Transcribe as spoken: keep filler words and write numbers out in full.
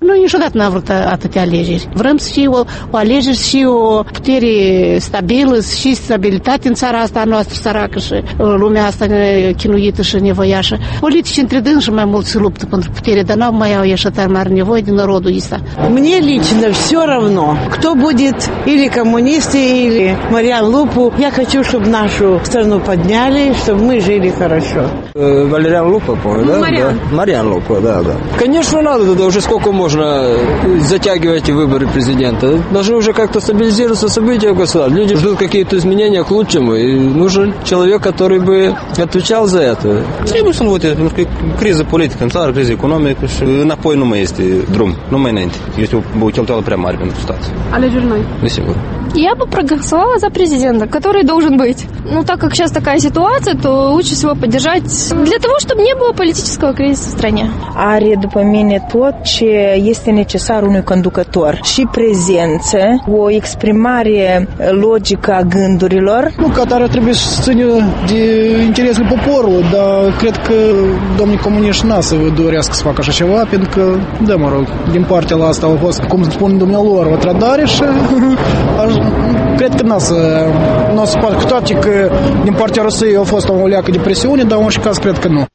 Noi niciodată n-am vrut atâtea alegeri. Vrem să fie o, o alegeri și o putere stabilă și stabilitate în țara asta noastră săracă și lumea asta chinuită și nevoiașă. Politici între dânsi mai mult se luptă pentru putere, dar n-au mai au ieșit tare mare nevoie din народul ăsta. Мне лично все равно, кто будет или коммунисты, или Марьян Лупу. Я хочу, чтобы нашу страну подняли, чтобы мы жили хорошо. Валериан Лупа, по-моему, да? Марьян. Да. Марьян Лупа, да, да. Конечно, надо, да уже сколько можно затягивать выборы президента. Должны уже как-то стабилизироваться события в государстве. Люди ждут какие-то изменения к лучшему, и нужен человек, который бы отвечал за это. Trebuie să nu voteze, pentru că e criză politică în țară, criză economică și înapoi nu mai este drum, nu mai înainte. Este o cheltuială prea mare pentru stat. Alegeri noi. Desigur. Я бы проголосовала за президента, который должен быть. Ну, так как сейчас такая ситуация, то лучше всего поддержать для того, чтобы не было политического кризиса в стране. Are, după mine, tot ce este necesar unui conducător. Și prezență, o exprimare logică a gândurilor. Nu, Qatar trebuie să țină de interesul poporului, dar cred că domnii comuniști n-a să dorească să facă așa ceva, pentru că, da, mă rog, din partea la asta au fost, cum spun dumnealor, o trădare și cred că n-a să, n-a să facă, cu toate că din partea Rusiei a fost o leacă de presiune, dar în orice caz cred că nu.